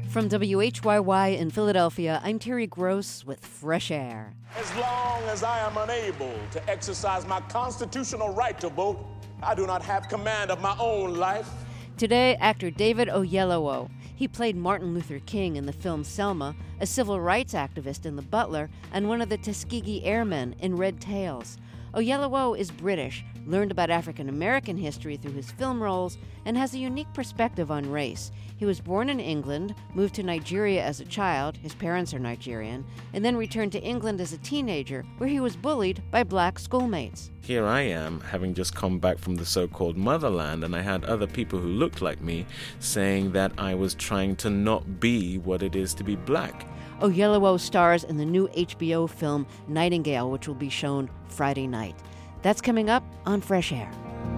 From WHYY in Philadelphia, I'm Terry Gross with Fresh Air. As long as I am unable to exercise my constitutional right to vote, I do not have command of my own life. Today, actor David Oyelowo. He played Martin Luther King in the film Selma, a civil rights activist in The Butler, and one of the Tuskegee Airmen in Red Tails. Oyelowo is British, learned about African American history through his film roles, and has a unique perspective on race. He was born in England, moved to Nigeria as a child, his parents are Nigerian, and then returned to England as a teenager, where he was bullied by black schoolmates. Here I am, having just come back from the so-called motherland, and I had other people who looked like me saying that I was trying to not be what it is to be black. Oyelowo stars in the new HBO film Nightingale, which will be shown Friday night. That's coming up on Fresh Air.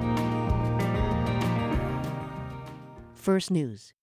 First News.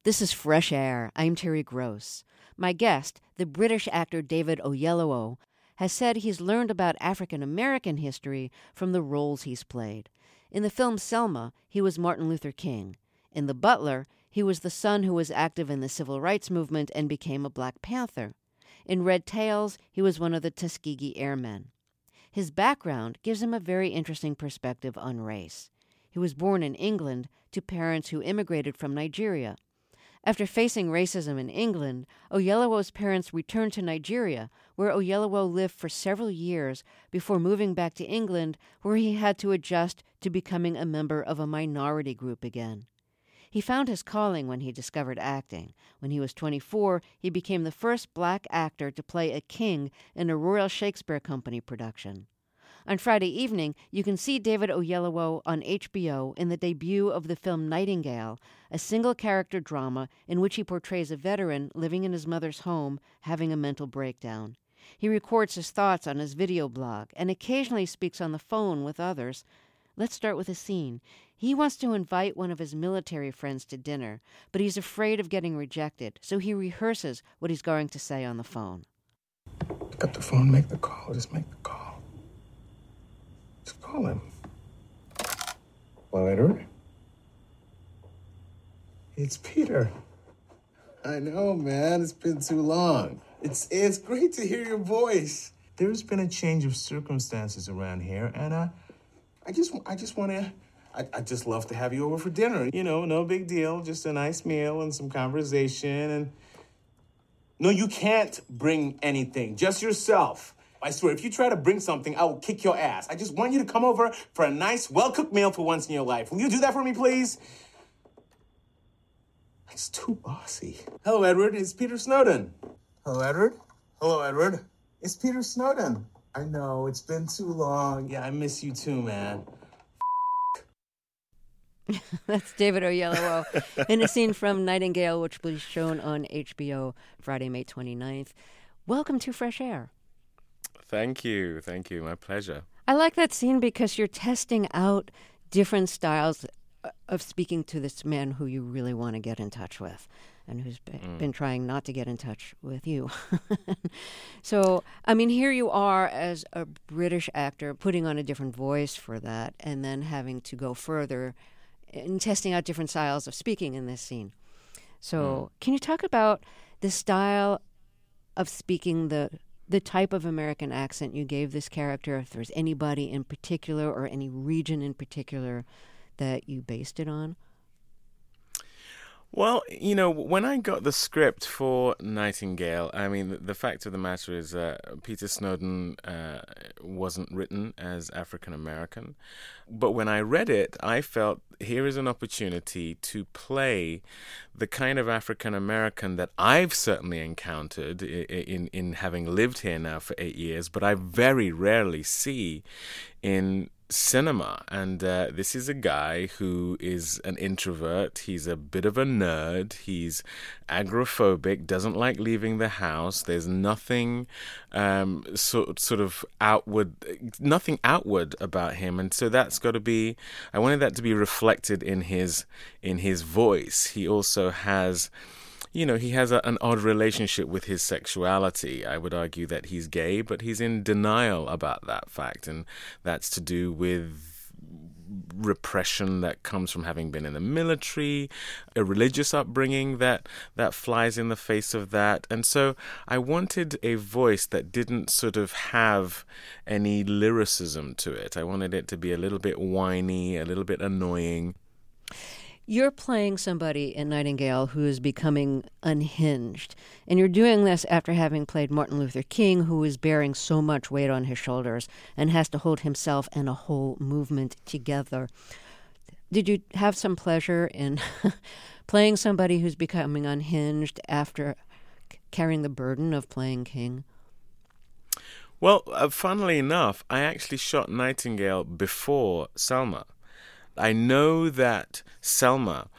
This is Fresh Air. I'm Terry Gross. My guest, the British actor David Oyelowo, has said he's learned about African American history from the roles he's played. In the film Selma, he was Martin Luther King. In The Butler, he was the son who was active in the civil rights movement and became a Black Panther. In Red Tails, he was one of the Tuskegee Airmen. His background gives him a very interesting perspective on race. He was born in England to parents who immigrated from Nigeria. After facing racism in England, Oyelowo's parents returned to Nigeria, where Oyelowo lived for several years before moving back to England, where he had to adjust to becoming a member of a minority group again. He found his calling when he discovered acting. When he was 24, he became the first Black actor to play a king in a Royal Shakespeare Company production. On Friday evening, you can see David Oyelowo on HBO in the debut of the film Nightingale, a single-character drama in which he portrays a veteran living in his mother's home having a mental breakdown. He records his thoughts on his video blog and occasionally speaks on the phone with others. Let's start with a scene. He wants to invite one of his military friends to dinner, but he's afraid of getting rejected, so he rehearses what he's going to say on the phone. Pick up the phone, make the call. Just make the call. Just call him. Well, Edward? It's Peter. I know, man. It's been too long. It's great to hear your voice. There's been a change of circumstances around here, and I just love to have you over for dinner. You know, no big deal. Just a nice meal and some conversation. And no, you can't bring anything. Just yourself. I swear, if you try to bring something, I will kick your ass. I just want you to come over for a nice, well-cooked meal for once in your life. Will you do that for me, please? It's too bossy. Hello, Edward. It's Peter Snowden. Hello, Edward. Hello, Edward. It's Peter Snowden. I know, it's been too long. Yeah, I miss you too, man. That's David Oyelowo in a scene from Nightingale, which will be shown on HBO Friday, May 29th. Welcome to Fresh Air. Thank you. My pleasure. I like that scene because you're testing out different styles of speaking to this man who you really want to get in touch with and who's been trying not to get in touch with you. So, I mean, here you are as a British actor putting on a different voice for that and then having to go further in testing out different styles of speaking in this scene. So can you talk about the style of speaking, the type of American accent you gave this character, if there's anybody in particular or any region in particular that you based it on? Well, you know, when I got the script for Nightingale, I mean, the fact of the matter is Peter Snowden wasn't written as African American. But when I read it, I felt here is an opportunity to play the kind of African American that I've certainly encountered in having lived here now for 8 years, but I very rarely see in cinema. And this is a guy who is an introvert. He's a bit of a nerd. He's agoraphobic, doesn't like leaving the house. There's nothing sort of outward, nothing outward about him. And so that's got to be, I wanted that to be reflected in his voice. He also has, you know, he has an odd relationship with his sexuality. I would argue that he's gay, but he's in denial about that fact. And that's to do with repression that comes from having been in the military, a religious upbringing that flies in the face of that. And so I wanted a voice that didn't sort of have any lyricism to it. I wanted it to be a little bit whiny, a little bit annoying. You're playing somebody in Nightingale who is becoming unhinged. And you're doing this after having played Martin Luther King, who is bearing so much weight on his shoulders and has to hold himself and a whole movement together. Did you have some pleasure in playing somebody who's becoming unhinged after carrying the burden of playing King? Well, funnily enough, I actually shot Nightingale before Selma. I know that Selma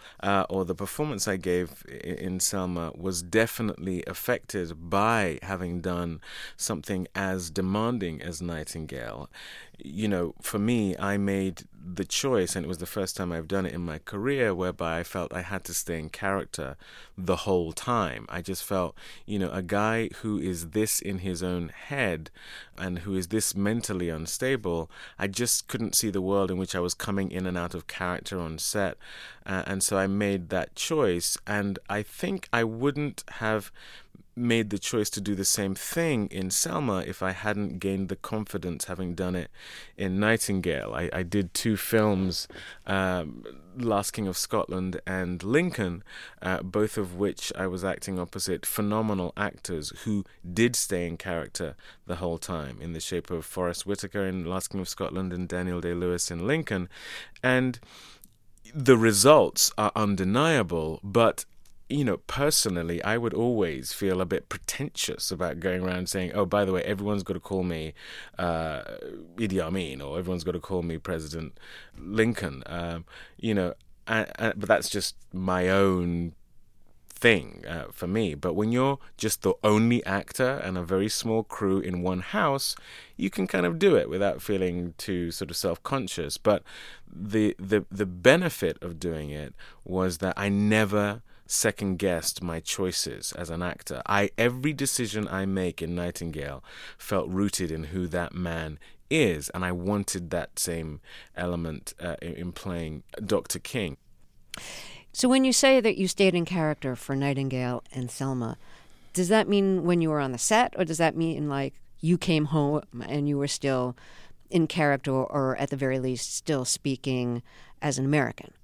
or the performance I gave in Selma was definitely affected by having done something as demanding as Nightingale. You know, for me, I made the choice, and it was the first time I've done it in my career, whereby I felt I had to stay in character the whole time. I just felt, you know, a guy who is this in his own head and who is this mentally unstable, I just couldn't see the world in which I was coming in and out of character on set. And so I made that choice, and I think I wouldn't have made the choice to do the same thing in Selma if I hadn't gained the confidence having done it in Nightingale. I did 2 films, Last King of Scotland and Lincoln, both of which I was acting opposite phenomenal actors who did stay in character the whole time, in the shape of Forrest Whitaker in Last King of Scotland and Daniel Day-Lewis in Lincoln. And the results are undeniable, but you know, personally, I would always feel a bit pretentious about going around saying, oh, by the way, everyone's got to call me Idi Amin, or everyone's got to call me President Lincoln. You know, but that's just my own thing for me. But when you're just the only actor and a very small crew in one house, you can kind of do it without feeling too sort of self-conscious. But the benefit of doing it was that I never second-guessed my choices as an actor. Every decision I make in Nightingale felt rooted in who that man is, and I wanted that same element in playing Dr. King. So when you say that you stayed in character for Nightingale and Selma, does that mean when you were on the set, or does that mean like you came home and you were still in character, or at the very least still speaking as an American?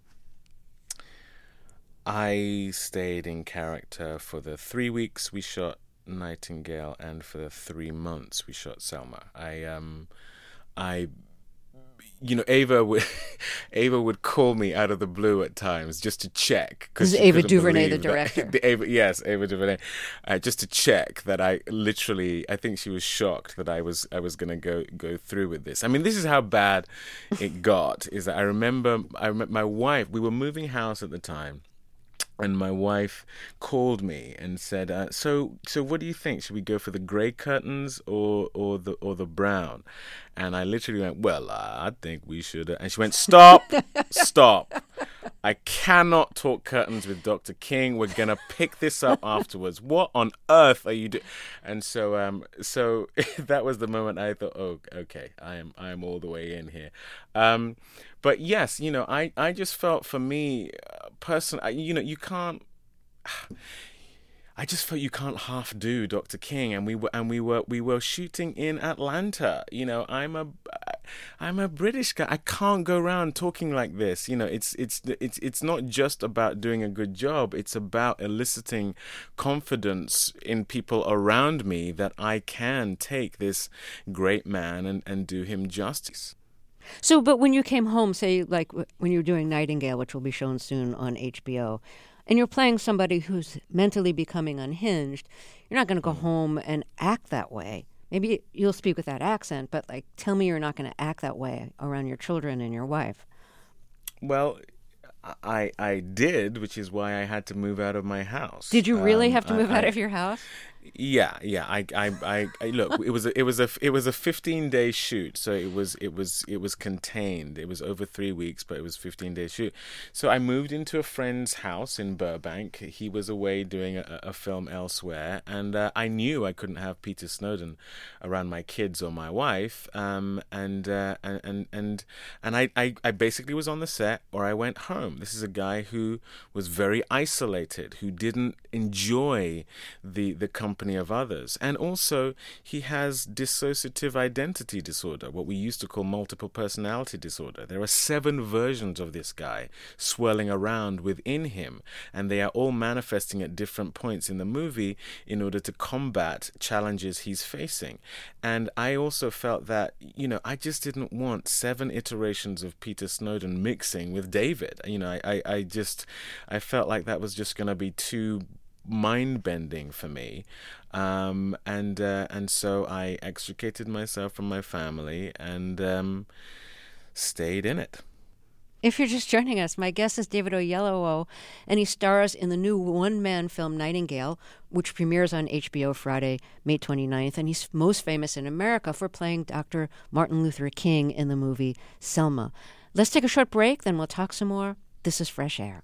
I stayed in character for the 3 weeks we shot Nightingale and for the 3 months we shot Selma. You know, Ava would call me out of the blue at times just to check. This is Ava DuVernay, the director. Yes, Ava DuVernay, just to check that I think she was shocked that I was going to go through with this. I mean, this is how bad it got. Is that I remember my wife. We were moving house at the time. And my wife called me and said, "So what do you think? Should we go for the grey curtains or the brown?" And I literally went, "Well, I think we should." And she went, "Stop, stop! I cannot talk curtains with Dr. King. We're gonna pick this up afterwards. What on earth are you doing?" And so that was the moment I thought, "Oh, okay, I am all the way in here." But yes, you know, I just felt, for me, personally, you know, you can't. I just felt you can't half do Dr. King, and we were shooting in Atlanta. You know, I'm a British guy. I can't go around talking like this. You know, it's not just about doing a good job. It's about eliciting confidence in people around me that I can take this great man and do him justice. So, but when you came home, say, like when you were doing Nightingale, which will be shown soon on HBO, and you're playing somebody who's mentally becoming unhinged, you're not going to go home and act that way. Maybe you'll speak with that accent, but like, tell me you're not going to act that way around your children and your wife. Well, I did, which is why I had to move out of my house. Did you really have to move out of your house? Yeah. I look. It was a 15-day shoot, so it was contained. It was over 3 weeks, but it was 15-day shoot. So I moved into a friend's house in Burbank. He was away doing a film elsewhere, and I knew I couldn't have Peter Snowden around my kids or my wife. And I basically was on the set, or I went home. This is a guy who was very isolated, who didn't enjoy the company of others, and also he has dissociative identity disorder, what we used to call multiple personality disorder. There are 7 versions of this guy swirling around within him, and they are all manifesting at different points in the movie in order to combat challenges he's facing. And I also felt that, you know, I just didn't want 7 iterations of Peter Snowden mixing with David. You know, I felt like that was just going to be too mind-bending for me, and so I extricated myself from my family and stayed in it. If you're just joining us, my guest is David Oyelowo, and he stars in the new one-man film Nightingale, which premieres on HBO Friday, May 29th, and he's most famous in America for playing Dr. Martin Luther King in the movie Selma. Let's take a short break, then we'll talk some more. This is Fresh Air.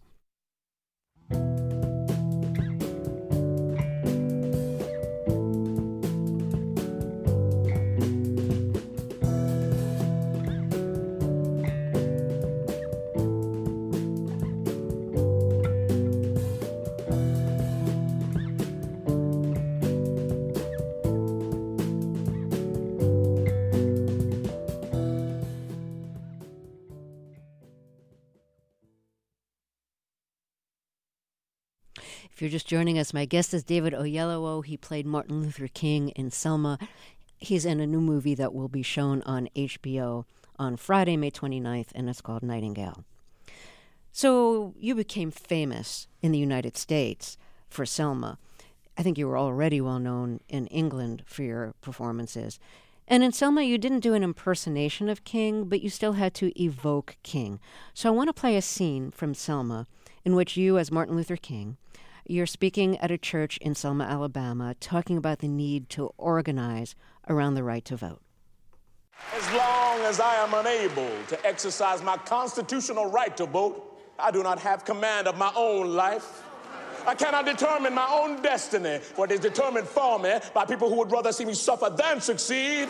If you're just joining us, my guest is David Oyelowo. He played Martin Luther King in Selma. He's in a new movie that will be shown on HBO on Friday, May 29th, and it's called Nightingale. So you became famous in the United States for Selma. I think you were already well known in England for your performances. And in Selma, you didn't do an impersonation of King, but you still had to evoke King. So I want to play a scene from Selma in which you, as Martin Luther King, you're speaking at a church in Selma, Alabama, talking about the need to organize around the right to vote. As long as I am unable to exercise my constitutional right to vote, I do not have command of my own life. I cannot determine my own destiny, for it is determined for me by people who would rather see me suffer than succeed.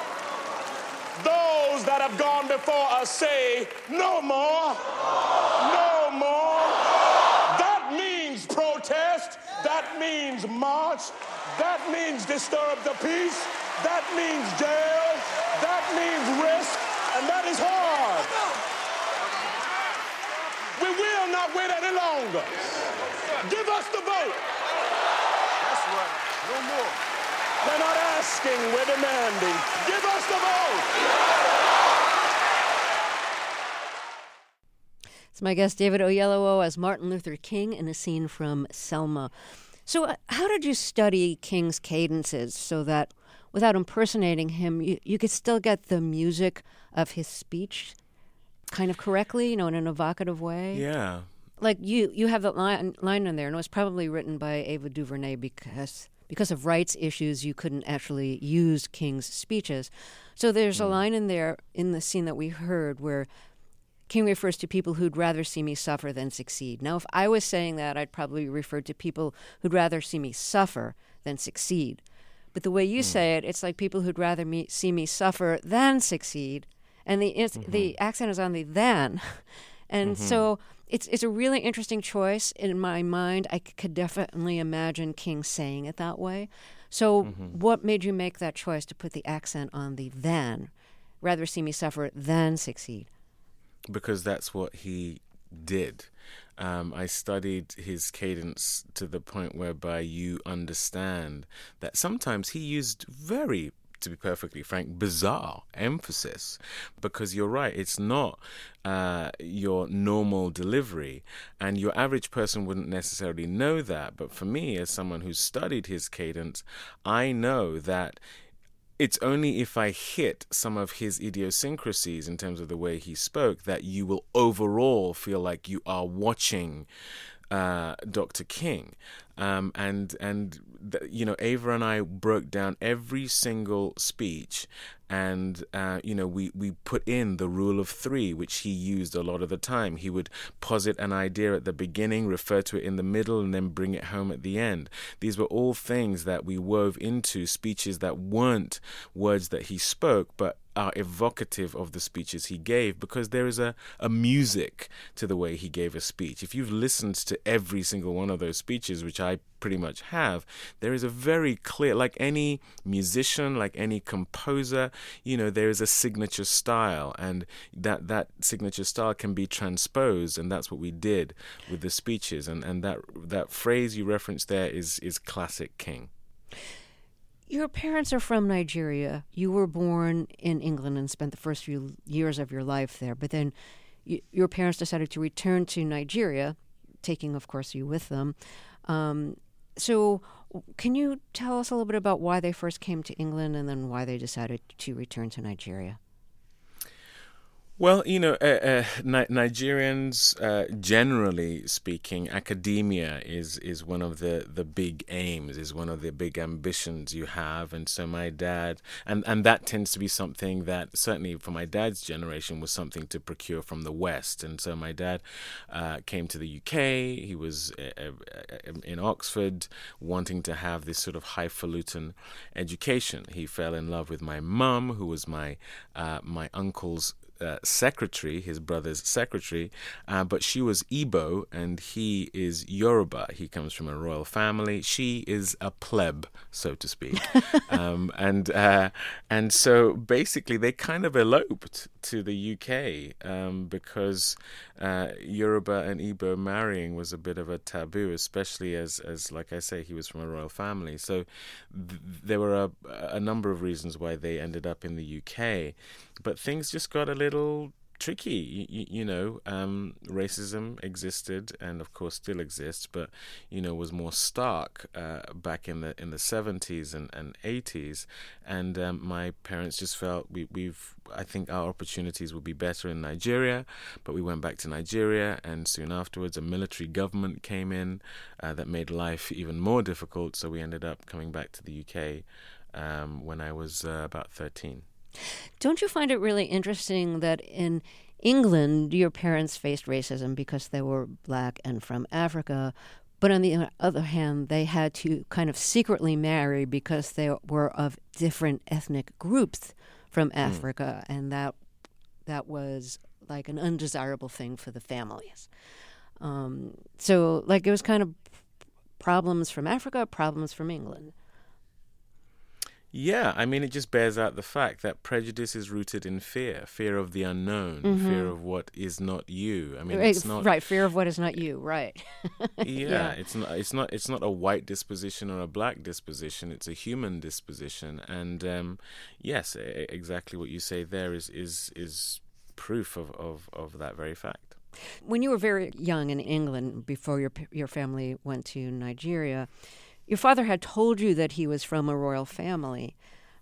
Those that have gone before us say, no more, no more. That means protest, that means march, that means disturb the peace, that means jail, that means risk, and that is hard. We will not wait any longer. Give us the vote. That's right. No more. We're not asking, we're demanding. Give us the vote. It's my guest, David Oyelowo, as Martin Luther King in a scene from Selma. So how did you study King's cadences so that without impersonating him, you could still get the music of his speech kind of correctly, in an evocative way? Yeah. Like you have that line in there, and it was probably written by Ava DuVernay because of rights issues, you couldn't actually use King's speeches. So there's a line in there in the scene that we heard where King refers to people who'd rather see me suffer than succeed. Now, if I was saying that, I'd probably refer to people who'd rather see me suffer than succeed. But the way you say it, it's like people who'd rather see me suffer than succeed. And the accent is on the than. And so it's a really interesting choice. In my mind, I could definitely imagine King saying it that way. So what made you make that choice to put the accent on the than? Rather see me suffer than succeed. Because that's what he did. I studied his cadence to the point whereby you understand that sometimes he used very, to be perfectly frank, bizarre emphasis, because you're right, it's not your normal delivery, and your average person wouldn't necessarily know that. But for me, as someone who's studied his cadence, I know that it's only if I hit some of his idiosyncrasies in terms of the way he spoke that you will overall feel like you are watching Dr. King. Ava and I broke down every single speech, and we put in the rule of three, which he used a lot of the time. He would posit an idea at the beginning, refer to it in the middle, and then bring it home at the end. These were all things that we wove into speeches that weren't words that he spoke, but are evocative of the speeches he gave, because there is a music to the way he gave a speech. If you've listened to every single one of those speeches, which I pretty much have, there is a very clear, like any musician, like any composer, there is a signature style, and that signature style can be transposed, and that's what we did with the speeches. And that phrase you referenced there is classic King. Your parents are from Nigeria. You were born in England and spent the first few years of your life there. But then your parents decided to return to Nigeria, taking, of course, you with them. So can you tell us a little bit about why they first came to England and then why they decided to return to Nigeria? Well, Nigerians, generally speaking, academia is one of the big aims, is one of the big ambitions you have. And so my dad, and that tends to be something that certainly for my dad's generation was something to procure from the West. And so my dad came to the UK. He was in Oxford wanting to have this sort of highfalutin education. He fell in love with my mum, who was my uncle's secretary, his brother's secretary, but she was Igbo and he is Yoruba. He comes from a royal family. She is a pleb, so to speak. And so basically they kind of eloped to the UK because Yoruba and Igbo marrying was a bit of a taboo, especially as like I say, he was from a royal family. So there were a number of reasons why they ended up in the UK. But things just got a little tricky, racism existed and of course still exists, but was more stark back in the 70s and 80s, and my parents just felt I think our opportunities would be better in Nigeria, but we went back to Nigeria, and soon afterwards a military government came in that made life even more difficult, so we ended up coming back to the UK when I was about 13. Don't you find it really interesting that in England your parents faced racism because they were black and from Africa, but on the other hand they had to kind of secretly marry because they were of different ethnic groups from Africa, and that was like an undesirable thing for the families. So like it was kind of problems from Africa, problems from England. Yeah, I mean, it just bears out the fact that prejudice is rooted in fear of the unknown, fear of what is not you. I mean, it's not right. Fear of what is not you. Right. Yeah. It's not a white disposition or a black disposition. It's a human disposition, and yes, exactly what you say there is proof of that very fact. When you were very young in England, before your family went to Nigeria, your father had told you that he was from a royal family,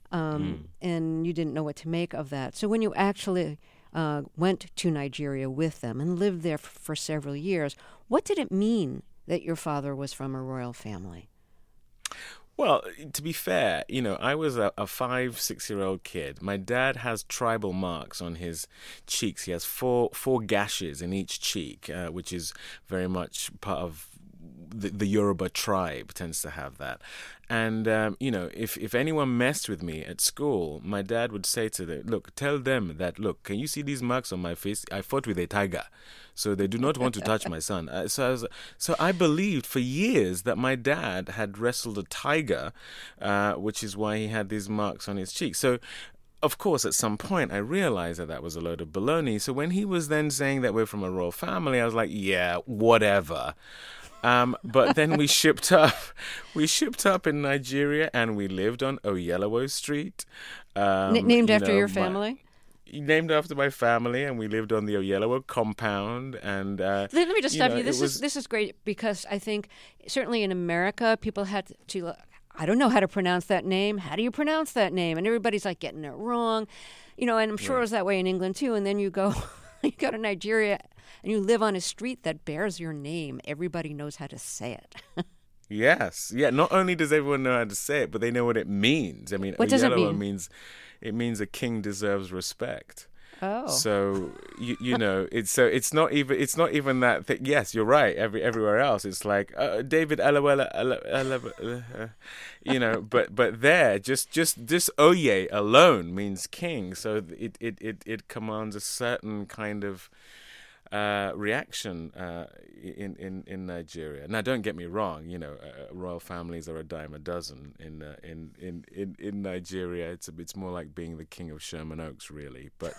and you didn't know what to make of that. So when you actually went to Nigeria with them and lived there for several years, what did it mean that your father was from a royal family? Well, to be fair, I was a 5-6-year-old kid. My dad has tribal marks on his cheeks. He has four gashes in each cheek, which is very much part of the Yoruba tribe tends to have that. And, if anyone messed with me at school, my dad would say to them, tell them that, can you see these marks on my face? I fought with a tiger, so they do not want to touch my son. So I believed for years that my dad had wrestled a tiger, which is why he had these marks on his cheeks. So, of course, at some point, I realized that was a load of baloney. So when he was then saying that we're from a royal family, I was like, yeah, whatever. But then we shipped up. We shipped up in Nigeria, and we lived on Oyelowo Street. Named after your family? Named after my family, and we lived on the Oyelowo compound. And let me just stop you. This is great because I think certainly in America, people had to. I don't know how to pronounce that name. How do you pronounce that name? And everybody's like getting it wrong, and I'm sure it was that way in England too. And then you go to Nigeria. And you live on a street that bears your name. Everybody knows how to say it. Yes. Yeah. Not only does everyone know how to say it, but they know what it means. I mean, what does it mean? It means a king deserves respect. Oh. So it's not even that. Yes, you're right. Everywhere else, it's like David Alawela, But there, just Oye alone means king. So it commands a certain kind of reaction in Nigeria. Now, don't get me wrong. Royal families are a dime a dozen in Nigeria. It's more like being the king of Sherman Oaks, really. But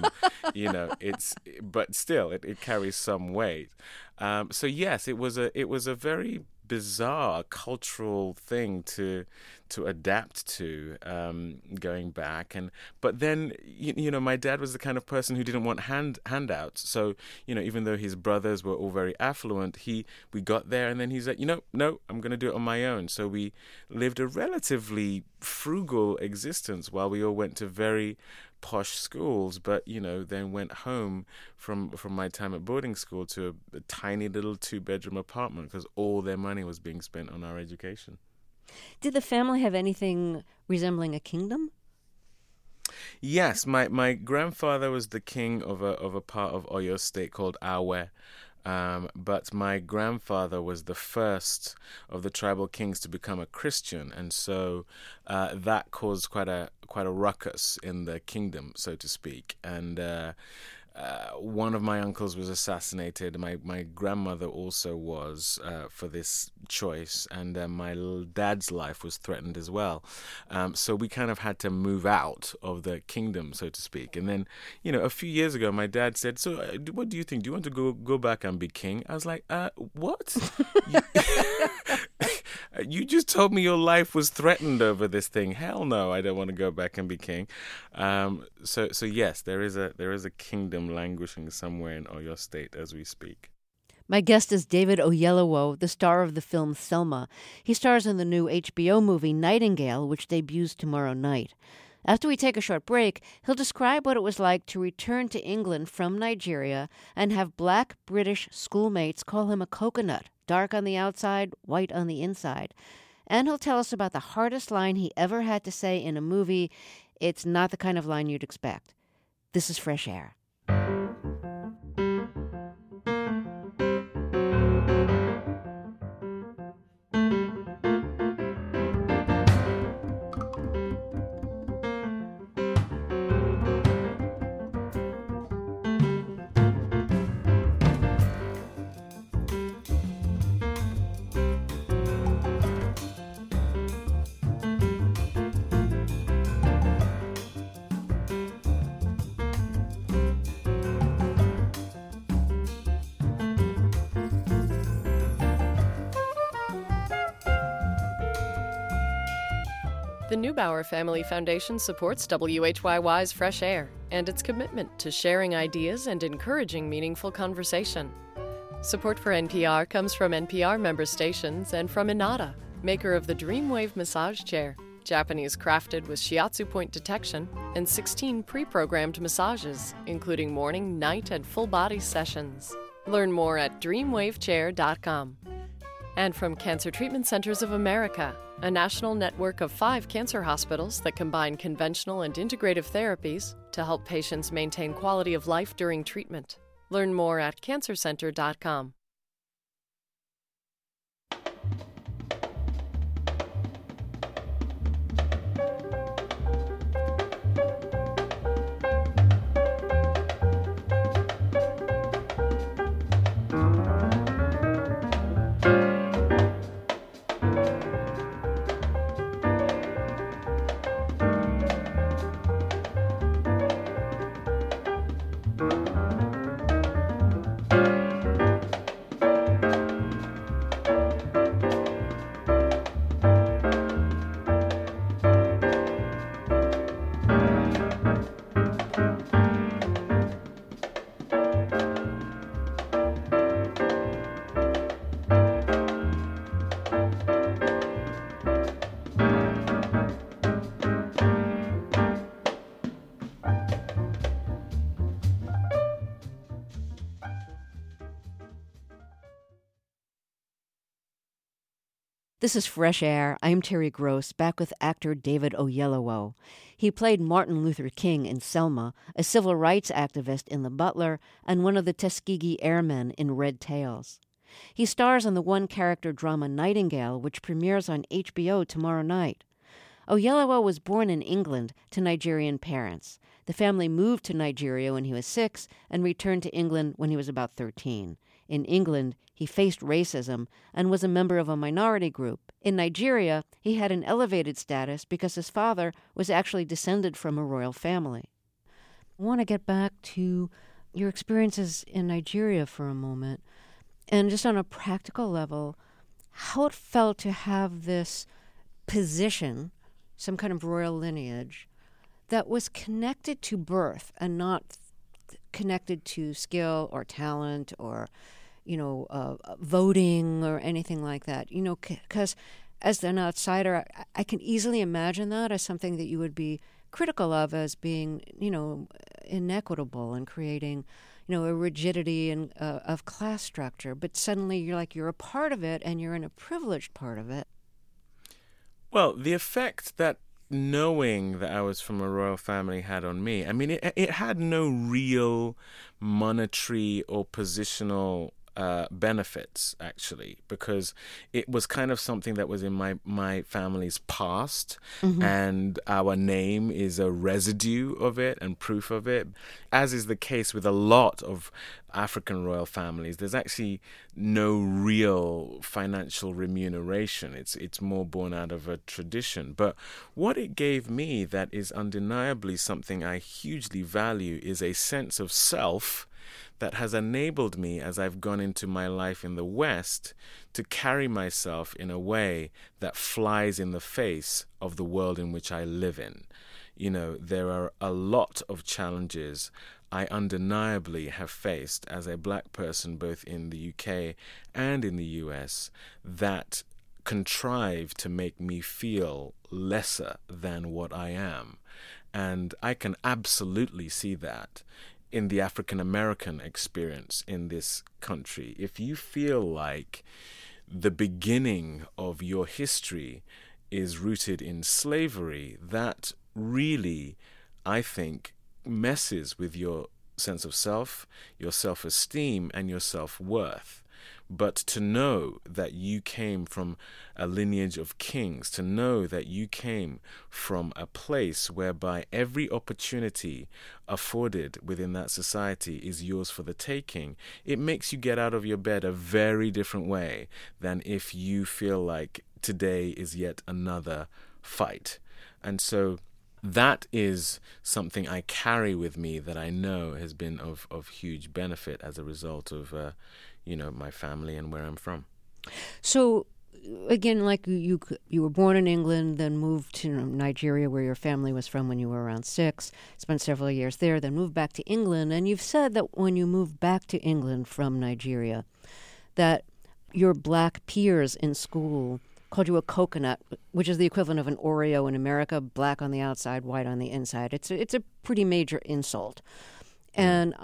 but still, it carries some weight. So yes, it was a very bizarre cultural thing to adapt to, going back. But then my dad was the kind of person who didn't want handouts. So even though his brothers were all very affluent, we got there, and then he's like, no, I'm going to do it on my own. So we lived a relatively frugal existence while we all went to very posh schools, but, then went home from my time at boarding school to a tiny little 2-bedroom apartment because all their money was being spent on our education. Did the family have anything resembling a kingdom? Yes, my grandfather was the king of a part of Oyo State called Awe. But my grandfather was the first of the tribal kings to become a Christian, and so that caused quite a ruckus in the kingdom, so to speak. And one of my uncles was assassinated. My grandmother also was for this choice, and my dad's life was threatened as well. So we kind of had to move out of the kingdom, so to speak. And then, a few years ago, my dad said, "So, what do you think? Do you want to go back and be king?" I was like, "What?" You just told me your life was threatened over this thing. Hell no, I don't want to go back and be king. So yes, there is a kingdom languishing somewhere in Oyo State as we speak. My guest is David Oyelowo, the star of the film Selma. He stars in the new HBO movie Nightingale, which debuts tomorrow night. After we take a short break, he'll describe what it was like to return to England from Nigeria and have black British schoolmates call him a coconut, dark on the outside, white on the inside. And he'll tell us about the hardest line he ever had to say in a movie. It's not the kind of line you'd expect. This is Fresh Air. The Neubauer Family Foundation supports WHYY's Fresh Air and its commitment to sharing ideas and encouraging meaningful conversation. Support for NPR comes from NPR member stations and from Inada, maker of the Dreamwave massage chair, Japanese crafted with shiatsu point detection, and 16 pre-programmed massages, including morning, night, and full-body sessions. Learn more at dreamwavechair.com. And from Cancer Treatment Centers of America, a national network of 5 cancer hospitals that combine conventional and integrative therapies to help patients maintain quality of life during treatment. Learn more at cancercenter.com. This is Fresh Air. I'm Terry Gross, back with actor David Oyelowo. He played Martin Luther King in Selma, a civil rights activist in The Butler, and one of the Tuskegee Airmen in Red Tails. He stars in the one-character drama Nightingale, which premieres on HBO tomorrow night. Oyelowo was born in England to Nigerian parents. The family moved to Nigeria when he was 6 and returned to England when he was about 13. In England, he faced racism and was a member of a minority group. In Nigeria, he had an elevated status because his father was actually descended from a royal family. I want to get back to your experiences in Nigeria for a moment, and just on a practical level, how it felt to have this position, some kind of royal lineage, that was connected to birth and not connected to skill or talent or voting or anything like that, because as an outsider, I can easily imagine that as something that you would be critical of as being, inequitable and creating, a rigidity and of class structure. But suddenly you're a part of it, and you're in a privileged part of it. Well, the effect that knowing that I was from a royal family had on me, I mean, it had no real monetary or positional benefits, actually, because it was kind of something that was in my family's past, and our name is a residue of it and proof of it. As is the case with a lot of African royal families, there's actually no real financial remuneration. It's more born out of a tradition. But what it gave me that is undeniably something I hugely value is a sense of self that has enabled me, as I've gone into my life in the West, to carry myself in a way that flies in the face of the world in which I live in. There are a lot of challenges I undeniably have faced as a black person, both in the UK and in the US, that contrive to make me feel lesser than what I am. And I can absolutely see that in the African American experience in this country. If you feel like the beginning of your history is rooted in slavery, that really, I think, messes with your sense of self, your self-esteem, and your self-worth. But to know that you came from a lineage of kings, to know that you came from a place whereby every opportunity afforded within that society is yours for the taking, it makes you get out of your bed a very different way than if you feel like today is yet another fight. And so that is something I carry with me that I know has been of huge benefit as a result of my family and where I'm from. So, again, like you were born in England, then moved to Nigeria, where your family was from when you were around 6, spent several years there, then moved back to England. And you've said that when you moved back to England from Nigeria, that your black peers in school called you a coconut, which is the equivalent of an Oreo in America, black on the outside, white on the inside. It's a pretty major insult. And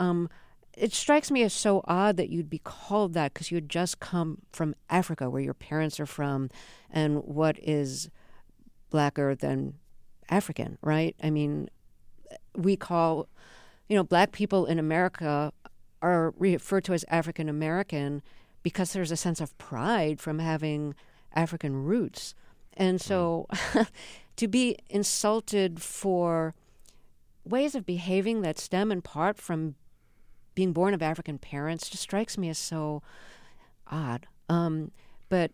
it strikes me as so odd that you'd be called that because you had just come from Africa, where your parents are from, and what is blacker than African, right? I mean, we call, black people in America are referred to as African American because there's a sense of pride from having African roots. And so to be insulted for ways of behaving that stem in part from being born of African parents just strikes me as so odd. But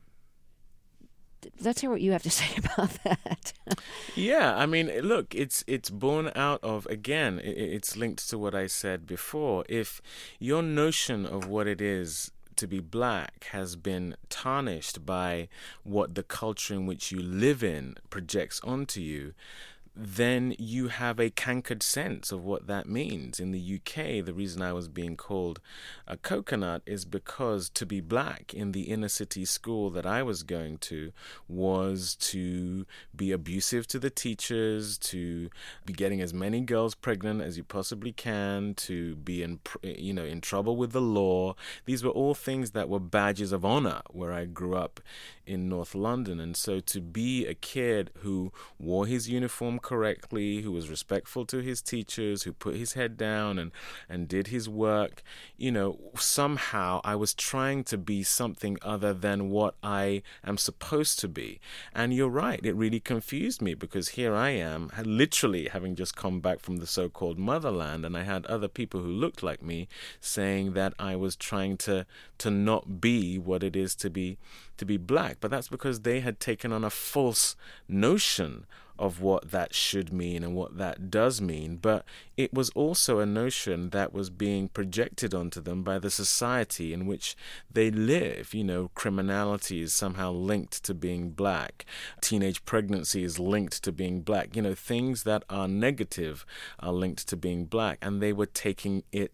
let's hear what you have to say about that. Yeah, I mean, look, it's born out of, again, it's linked to what I said before. If your notion of what it is to be black has been tarnished by what the culture in which you live in projects onto you, then you have a cankered sense of what that means. In the UK, the reason I was being called a coconut is because to be black in the inner city school that I was going to was to be abusive to the teachers, to be getting as many girls pregnant as you possibly can, to be in trouble with the law. These were all things that were badges of honor where I grew up in North London. And so to be a kid who wore his uniform correctly, who was respectful to his teachers, who put his head down and did his work, somehow I was trying to be something other than what I am supposed to be. And you're right, it really confused me because here I am, literally having just come back from the so-called motherland, and I had other people who looked like me saying that I was trying to not be what it is to be black. But that's because they had taken on a false notion of what that should mean and what that does mean. But it was also a notion that was being projected onto them by the society in which they live. Criminality is somehow linked to being black. Teenage pregnancy is linked to being black. Things that are negative are linked to being black. And they were taking it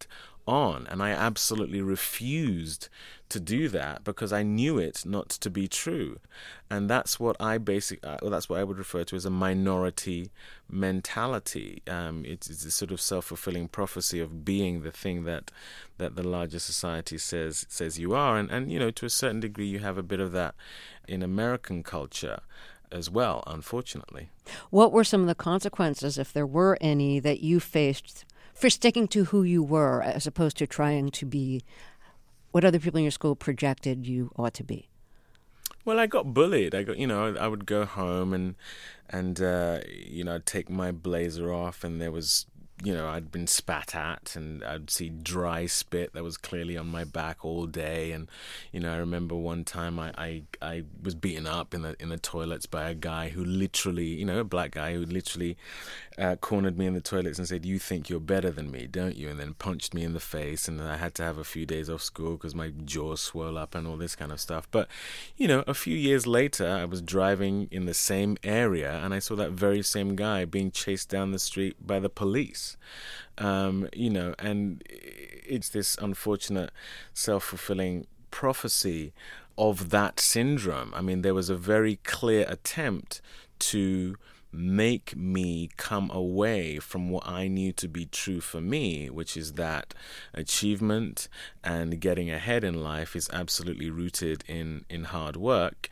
on. And I absolutely refused to do that because I knew it not to be true. And that's what that's what I would refer to as a minority mentality. It's a sort of self-fulfilling prophecy of being the thing that the larger society says you are. And you know, to a certain degree, you have a bit of that in American culture as well, unfortunately. What were some of the consequences, if there were any, that you faced for sticking to who you were as opposed to trying to be what other people in your school projected you ought to be? Well, I got bullied. I would go home and I'd take my blazer off, and there was, I'd been spat at, and I'd see dry spit that was clearly on my back all day. And, I remember one time I was beaten up in the toilets by a guy who literally, a black guy who literally cornered me in the toilets and said, "You think you're better than me, don't you?" And then punched me in the face, and I had to have a few days off school because my jaw swelled up and all this kind of stuff. But, a few years later, I was driving in the same area, and I saw that very same guy being chased down the street by the police. And it's this unfortunate self-fulfilling prophecy of that syndrome. I mean, there was a very clear attempt to make me come away from what I knew to be true for me, which is that achievement and getting ahead in life is absolutely rooted in hard work.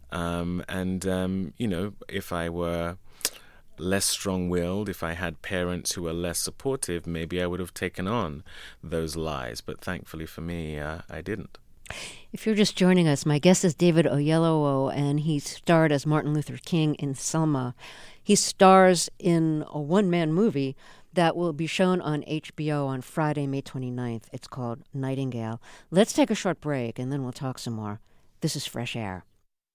If I were less strong-willed, if I had parents who were less supportive, maybe I would have taken on those lies. But thankfully for me, I didn't. If you're just joining us, my guest is David Oyelowo, and he starred as Martin Luther King in Selma. He stars in a one-man movie that will be shown on HBO on Friday, May 29th. It's called Nightingale. Let's take a short break, and then we'll talk some more. This is Fresh Air.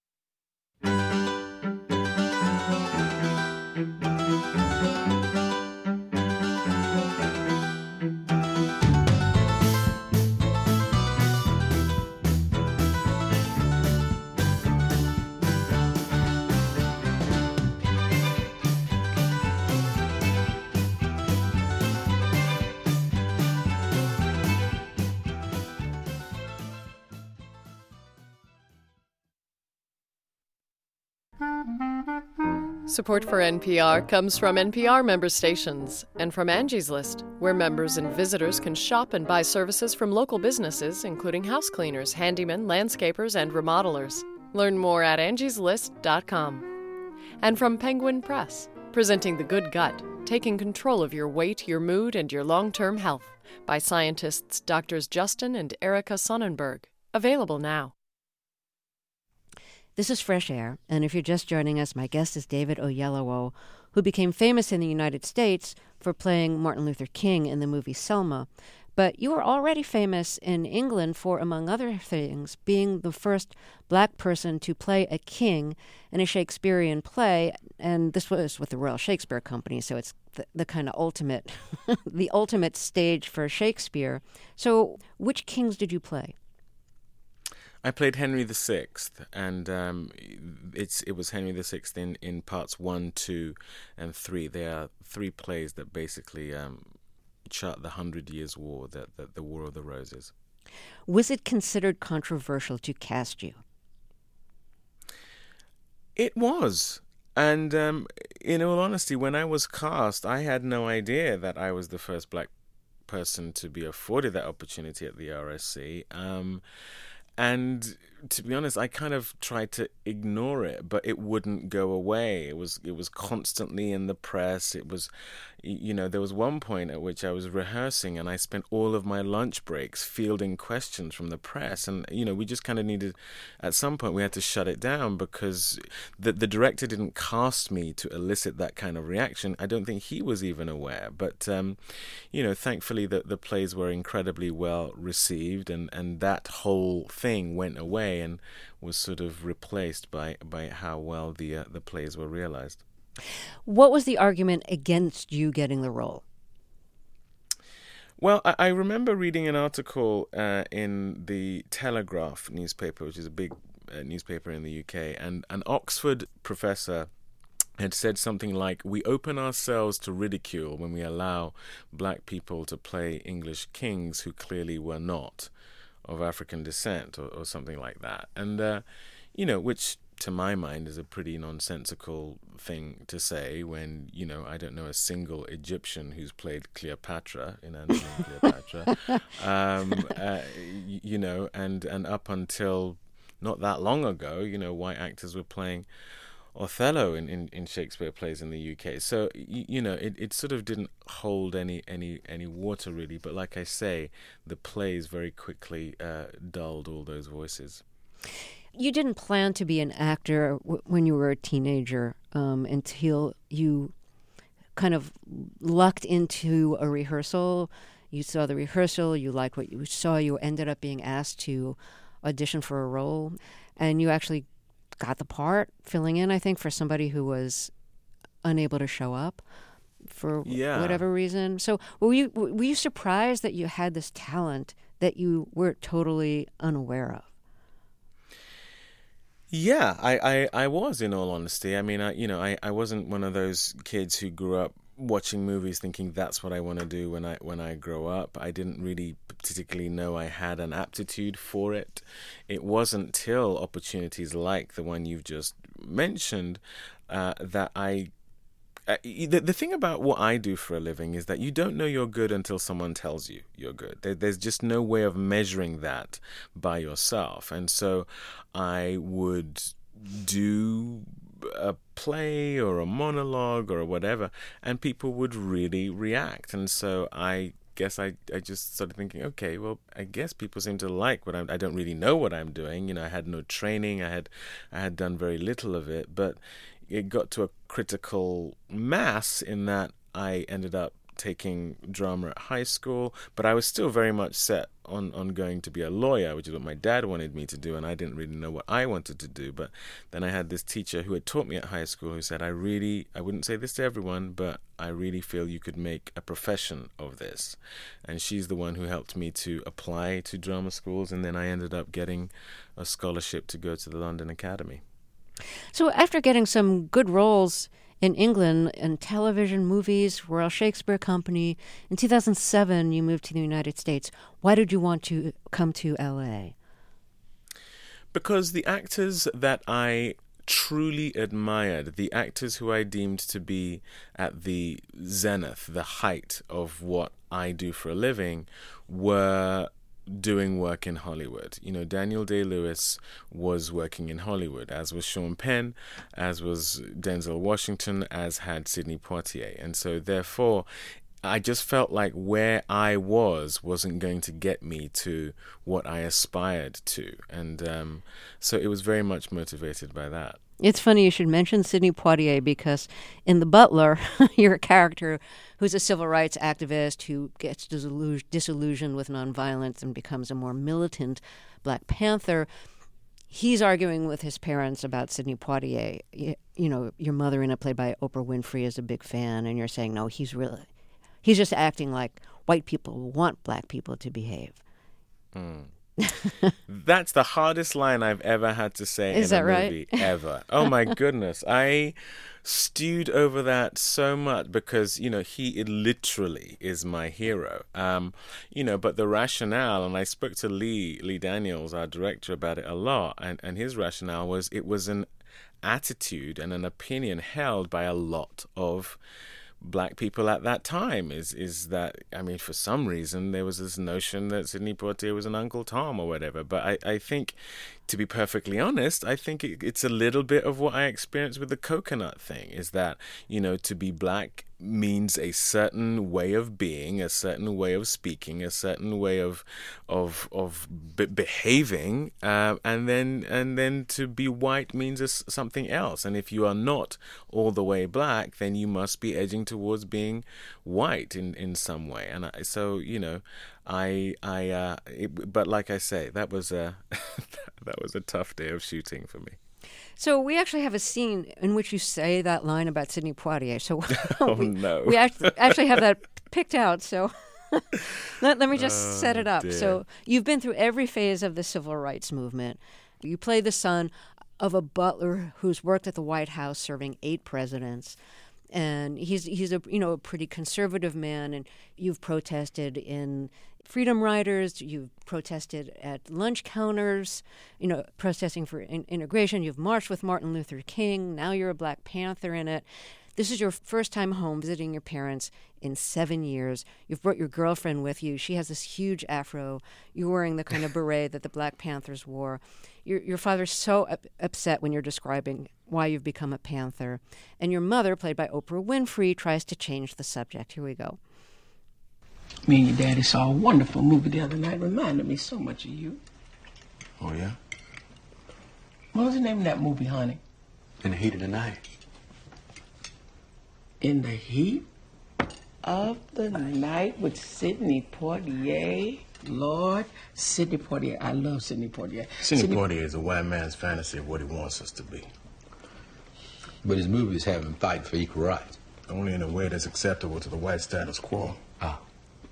Support for NPR comes from NPR member stations and from Angie's List, where members and visitors can shop and buy services from local businesses, including house cleaners, handymen, landscapers, and remodelers. Learn more at angieslist.com. And from Penguin Press, presenting The Good Gut, taking control of your weight, your mood, and your long-term health, by scientists Drs. Justin and Erica Sonnenberg. Available now. This is Fresh Air, and if you're just joining us, my guest is David Oyelowo, who became famous in the United States for playing Martin Luther King in the movie Selma. But you were already famous in England for, among other things, being the first black person to play a king in a Shakespearean play, and this was with the Royal Shakespeare Company, so it's the kind of ultimate, the ultimate stage for Shakespeare. So which kings did you play? I played Henry VI, and it was Henry VI in parts 1, 2, and 3. There are 3 plays that basically chart the 100 Years' War, the War of the Roses. Was it considered controversial to cast you? It was. And in all honesty, when I was cast, I had no idea that I was the first black person to be afforded that opportunity at the RSC. And to be honest, I kind of tried to ignore it, but it wouldn't go away. It was constantly in the press. It was, there was one point at which I was rehearsing and I spent all of my lunch breaks fielding questions from the press. And, we just kind of needed, at some point we had to shut it down because the director didn't cast me to elicit that kind of reaction. I don't think he was even aware. But, thankfully the plays were incredibly well received, and that whole thing went away and was sort of replaced by how well the plays were realized. What was the argument against you getting the role? Well, I remember reading an article in the Telegraph newspaper, which is a big newspaper in the UK, and an Oxford professor had said something like, "We open ourselves to ridicule when we allow black people to play English kings who clearly were not of African descent," or something like that. And, which to my mind is a pretty nonsensical thing to say when, I don't know a single Egyptian who's played Cleopatra in Antony and Cleopatra. And up until not that long ago, white actors were playing Othello in Shakespeare plays in the UK. So, it sort of didn't hold any water really. But like I say, the plays very quickly dulled all those voices. You didn't plan to be an actor when you were a teenager until you kind of lucked into a rehearsal. You saw the rehearsal, you liked what you saw, you ended up being asked to audition for a role, and you actually got the part, filling in, I think, for somebody who was unable to show up for whatever reason. So were you surprised that you had this talent that you were totally unaware of? Yeah, I was, in all honesty. I mean, I wasn't one of those kids who grew up watching movies thinking that's what I want to do when I grow up. I didn't really particularly know I had an aptitude for it. It wasn't till opportunities like the one you've just mentioned that the thing about what I do for a living is that you don't know you're good until someone tells you you're good. There's just no way of measuring that by yourself. And so I would do a play or a monologue or whatever, and people would really react. And so I guess I just started thinking, okay, well, I guess people seem to like what I don't really know what I'm doing. I had no training. I had done very little of it, but it got to a critical mass in that I ended up taking drama at high school, but I was still very much set on going to be a lawyer, which is what my dad wanted me to do, and I didn't really know what I wanted to do. But then I had this teacher who had taught me at high school who said, I wouldn't say this to everyone, but I really feel you could make a profession of this. And she's the one who helped me to apply to drama schools, and then I ended up getting a scholarship to go to the London Academy. So after getting some good roles in England in television, movies, Royal Shakespeare Company, in 2007 you moved to the United States. Why did you want to come to L.A.? Because the actors that I truly admired, the actors who I deemed to be at the zenith, the height of what I do for a living, were doing work in Hollywood. Daniel Day-Lewis was working in Hollywood, as was Sean Penn, as was Denzel Washington, as had Sidney Poitier. And so therefore, I just felt like where I wasn't going to get me to what I aspired to. And so it was very much motivated by that. It's funny you should mention Sidney Poitier, because in The Butler, you're a character who's a civil rights activist who gets disillusioned with nonviolence and becomes a more militant Black Panther. He's arguing with his parents about Sidney Poitier. Your mother, played by Oprah Winfrey, is a big fan, and you're saying, no, he's just acting like white people want Black people to behave. That's the hardest line I've ever had to say in a movie, ever. Oh my goodness. I stewed over that so much because, he literally is my hero. But the rationale, and I spoke to Lee Daniels, our director, about it a lot, and his rationale was it was an attitude and an opinion held by a lot of Black people at that time is that, for some reason there was this notion that Sidney Poitier was an Uncle Tom or whatever. But I think, to be perfectly honest, I think it's a little bit of what I experienced with the coconut thing, is that, to be Black means a certain way of being, a certain way of speaking, a certain way of behaving, and then to be white means something else. And if you are not all the way Black, then you must be edging towards being white in some way. And but like I say, that was a tough day of shooting for me. So we actually have a scene in which you say that line about Sidney Poitier. So no. we actually have that picked out. So let me just set it up. Dear. So you've been through every phase of the civil rights movement. You play the son of a butler who's worked at the White House serving 8 presidents. And he's a a pretty conservative man, and you've protested in Freedom Riders, you've protested at lunch counters, protesting for integration. You've marched with Martin Luther King. Now you're a Black Panther in it. This is your first time home visiting your parents in 7 years. You've brought your girlfriend with you. She has this huge afro. You're wearing the kind of beret that the Black Panthers wore. Your father's so upset when you're describing why you've become a Panther. And your mother, played by Oprah Winfrey, tries to change the subject. Here we go. Me and your daddy saw a wonderful movie the other night. Reminded me so much of you. Oh, yeah? What was the name of that movie, honey? In the Heat of the Night. In the Heat of the Night with Sidney Poitier. Lord, Sidney Poitier. I love Sidney Poitier. Sidney Poitier is a white man's fantasy of what he wants us to be. But his movies have him fighting for equal rights. Only in a way that's acceptable to the white status quo. Ah.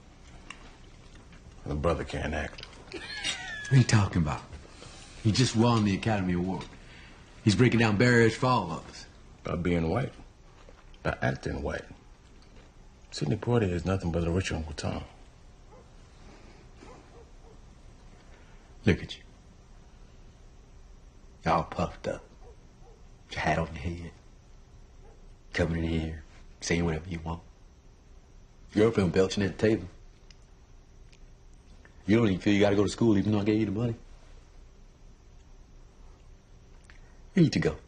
The brother can't act. What are you talking about? He just won the Academy Award. He's breaking down barriers for all of us. About being white. About acting white. Sidney Poitier is nothing but a rich Uncle Tom. Look at you. You're all puffed up. Your hat on your head. Coming in here, saying whatever you want. Your girlfriend belching at the table. You don't even feel you gotta go to school even though I gave you the money. You need to go.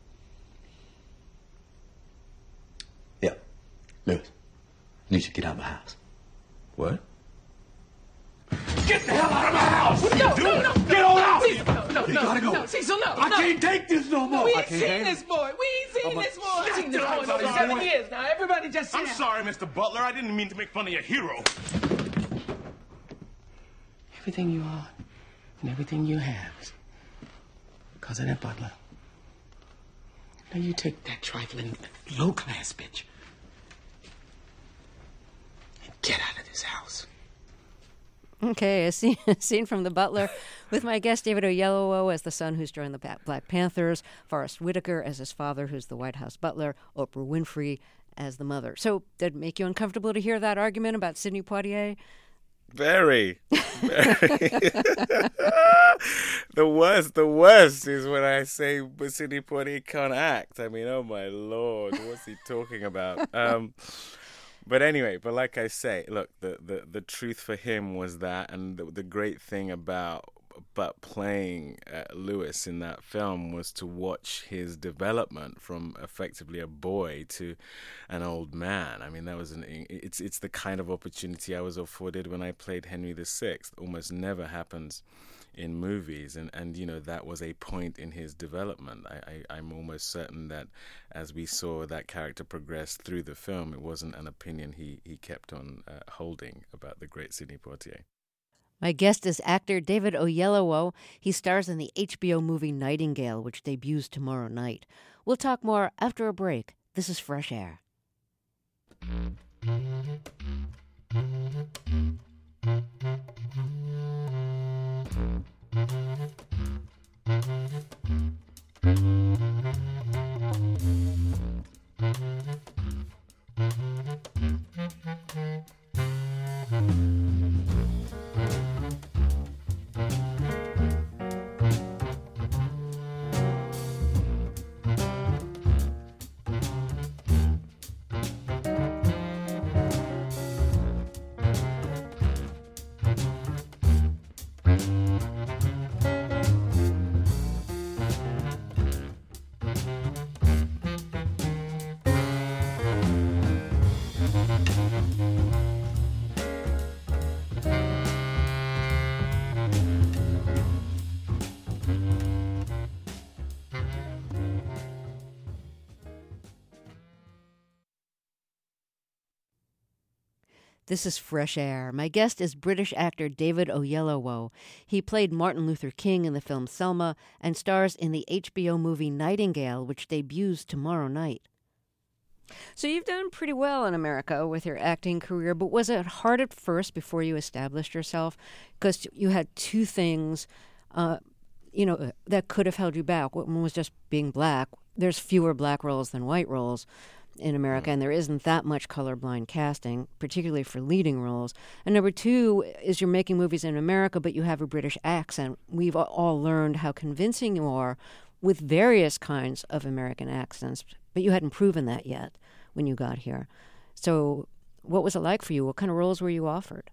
Yeah. Lewis, you need to get out of my house. What? Get the hell out of my house! What are you doing? No, get on out! Cecil, You gotta go. No, Cecil, no. I can't take this no more. We ain't seen this boy. We ain't seen this boy. We've seen this boy for 7 years now. Everybody just sit I'm down. sorry, Mr. Butler. I didn't mean to make fun of your hero. Everything you are and everything you have is because of that butler. Now you take that trifling, low-class bitch and get out of this house. Okay, a scene from The Butler with my guest David Oyelowo as the son who's joined the Black Panthers, Forrest Whitaker as his father who's the White House butler, Oprah Winfrey as the mother. So did it make you uncomfortable to hear that argument about Sidney Poitier? Very. The worst is when I say Sidney Poitier can't act. I mean, oh my Lord, what's he talking about? But anyway, like I say, look, the truth for him was that, and the great thing about playing Lewis in that film was to watch his development from effectively a boy to an old man. I mean, that was it's the kind of opportunity I was afforded when I played Henry VI. Almost never happens in movies, and that was a point in his development. I'm almost certain that as we saw that character progress through the film, it wasn't an opinion he kept on holding about the great Sidney Poitier. My guest is actor David Oyelowo. He stars in the HBO movie Nightingale, which debuts tomorrow night. We'll talk more after a break. This is Fresh Air. This is Fresh Air. My guest is British actor David Oyelowo. He played Martin Luther King in the film Selma and stars in the HBO movie Nightingale, which debuts tomorrow night. So you've done pretty well in America with your acting career, but was it hard at first before you established yourself? Because you had two things, that could have held you back? One was just being black. There's fewer black roles than white roles in America, and there isn't that much colorblind casting, particularly for leading roles. And number two is you're making movies in America, but you have a British accent. We've all learned how convincing you are with various kinds of American accents, but you hadn't proven that yet when you got here. So what was it like for you? What kind of roles were you offered?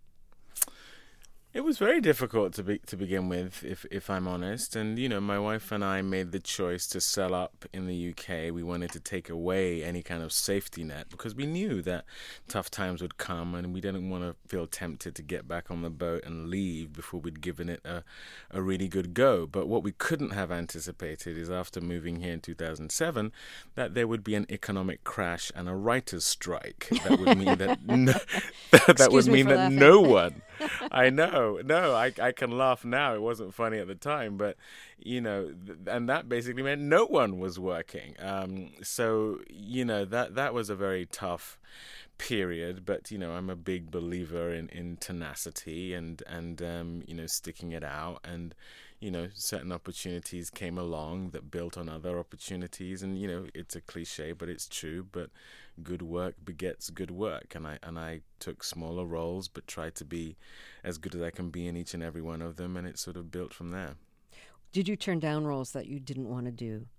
It was very difficult to begin with, if I'm honest. And, my wife and I made the choice to sell up in the UK. We wanted to take away any kind of safety net because we knew that tough times would come and we didn't want to feel tempted to get back on the boat and leave before we'd given it a really good go. But what we couldn't have anticipated is after moving here in 2007 that there would be an economic crash and a writer's strike. That would mean that no one... I know. No, I can laugh now. It wasn't funny at the time, but, and that basically meant no one was working. So, that was a very tough period, but, I'm a big believer in tenacity and sticking it out. And, certain opportunities came along that built on other opportunities. And, it's a cliche, but it's true. But good work begets good work. And I took smaller roles, but tried to be as good as I can be in each and every one of them. And it sort of built from there. Did you turn down roles that you didn't want to do?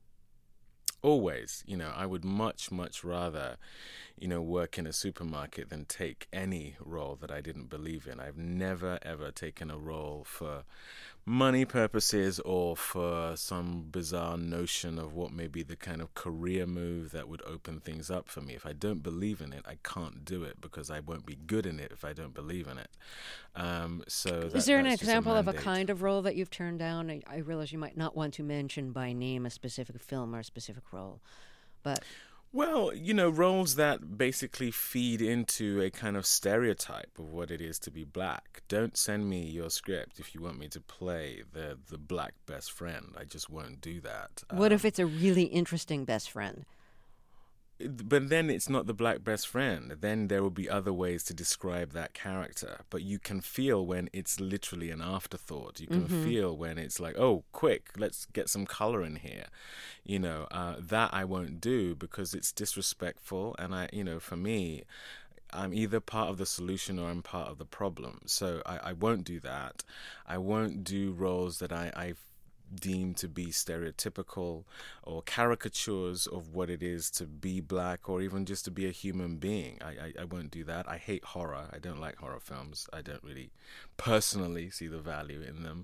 Always. I would much, much rather, work in a supermarket than take any role that I didn't believe in. I've never, ever taken a role for money purposes or for some bizarre notion of what may be the kind of career move that would open things up for me. If I don't believe in it, I can't do it because I won't be good in it if I don't believe in it. Is there an example of a kind of role that you've turned down? I realize you might not want to mention by name a specific film or a specific role, but... Well, roles that basically feed into a kind of stereotype of what it is to be black. Don't send me your script if you want me to play the black best friend. I just won't do that. What if it's a really interesting best friend? But then it's not the black best friend. Then there will be other ways to describe that character. But you can feel when it's literally an afterthought. You can feel when it's like, oh, quick, let's get some color in here. That I won't do because it's disrespectful. And for me, I'm either part of the solution or I'm part of the problem. So I won't do that. I won't do roles that I deemed to be stereotypical or caricatures of what it is to be black or even just to be a human being. I won't do that. I hate horror. I don't like horror films. I don't really personally see the value in them.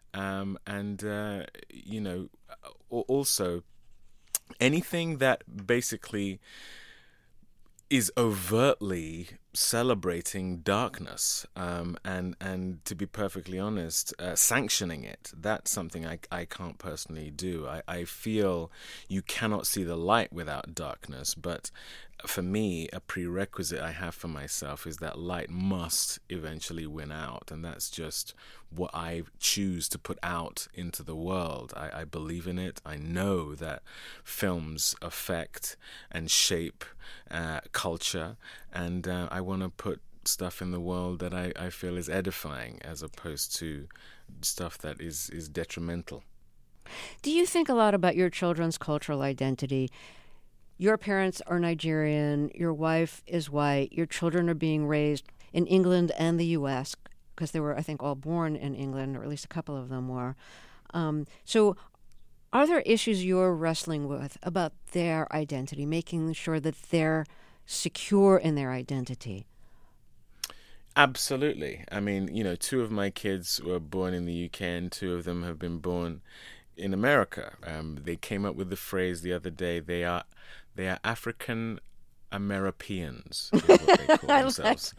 Also anything that basically is overtly celebrating darkness and to be perfectly honest, sanctioning it. That's something I can't personally do. I feel you cannot see the light without darkness, but for me, a prerequisite I have for myself is that light must eventually win out, and that's just what I choose to put out into the world. I believe in it. I know that films affect and shape culture, and I want to put stuff in the world that I feel is edifying as opposed to stuff that is detrimental. Do you think a lot about your children's cultural identity? Your parents are Nigerian, your wife is white, your children are being raised in England and the U.S., because they were, I think, all born in England, or at least a couple of them were. So are there issues you're wrestling with about their identity, making sure that they're secure in their identity? Absolutely. I mean, 2 of my kids were born in the UK and 2 of them have been born in America. They came up with the phrase the other day, they are African Ameripeans, is what they call themselves.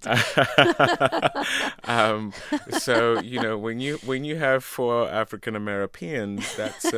So when you have 4 African Ameripeans, that's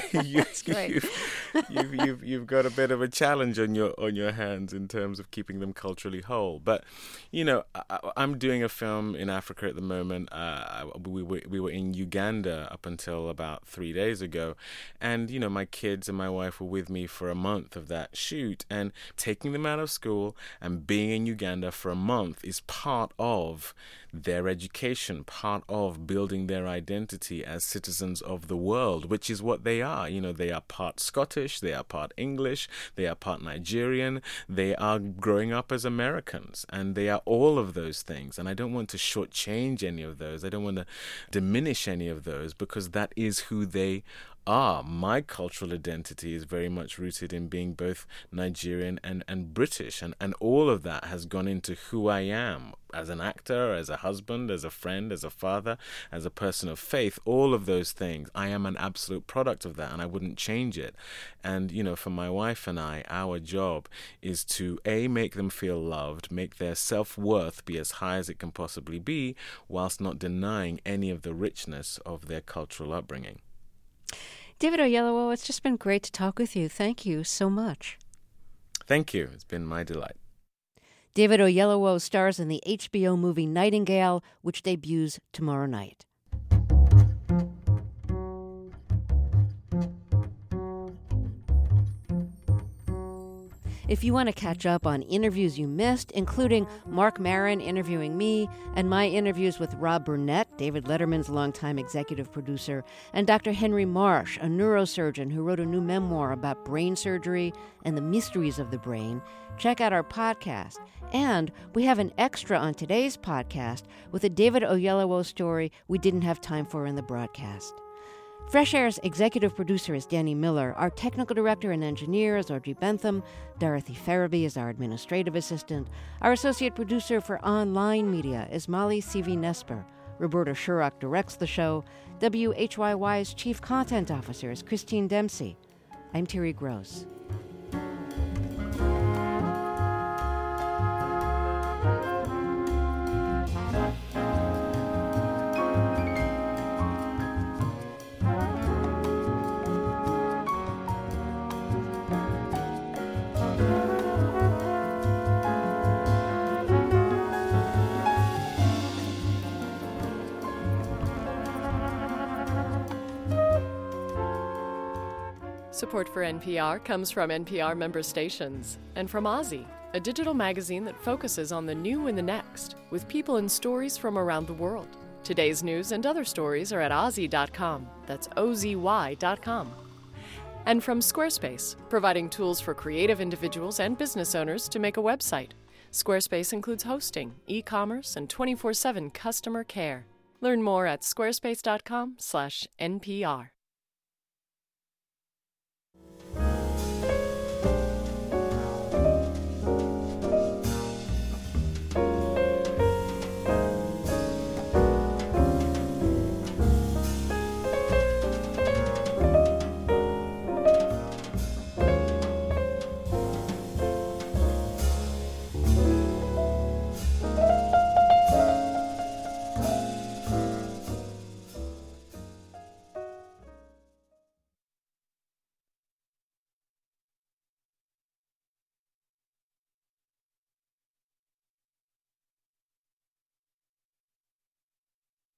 you've got a bit of a challenge on your hands in terms of keeping them culturally whole. But I'm doing a film in Africa at the moment. We were in Uganda up until about 3 days ago, and my kids and my wife were with me for a month of that shoot, and taking taking them out of school and being in Uganda for a month is part of their education, part of building their identity as citizens of the world, which is what they are. You know, they are part Scottish, they are part English, they are part Nigerian, they are growing up as Americans, and they are all of those things. And I don't want to shortchange any of those. I don't want to diminish any of those, because that is who they are. My cultural identity is very much rooted in being both Nigerian and British, and all of that has gone into who I am as an actor, as a husband, as a friend, as a father, as a person of faith. All of those things, I am an absolute product of that, and I wouldn't change it. And, you know, for my wife and I, our job is to make them feel loved, make their self-worth be as high as it can possibly be, whilst not denying any of the richness of their cultural upbringing. David Oyelowo, it's just been great to talk with you. Thank you so much. Thank you. It's been my delight. David Oyelowo stars in the HBO movie Nightingale, which debuts tomorrow night. If you want to catch up on interviews you missed, including Mark Maron interviewing me and my interviews with Rob Burnett, David Letterman's longtime executive producer, and Dr. Henry Marsh, a neurosurgeon who wrote a new memoir about brain surgery and the mysteries of the brain, check out our podcast. And we have an extra on today's podcast with a David Oyelowo story we didn't have time for in the broadcast. Fresh Air's executive producer is Danny Miller. Our technical director and engineer is Audrey Bentham. Dorothy Farabee is our administrative assistant. Our associate producer for online media is Molly Seavey-Nesper. Roberta Shurock directs the show. WHYY's chief content officer is Christine Dempsey. I'm Terry Gross. Support for NPR comes from NPR member stations and from OZY, a digital magazine that focuses on the new and the next, with people and stories from around the world. Today's news and other stories are at OZY.com. That's OZY.com. And from Squarespace, providing tools for creative individuals and business owners to make a website. Squarespace includes hosting, e-commerce, and 24/7 customer care. Learn more at squarespace.com/NPR.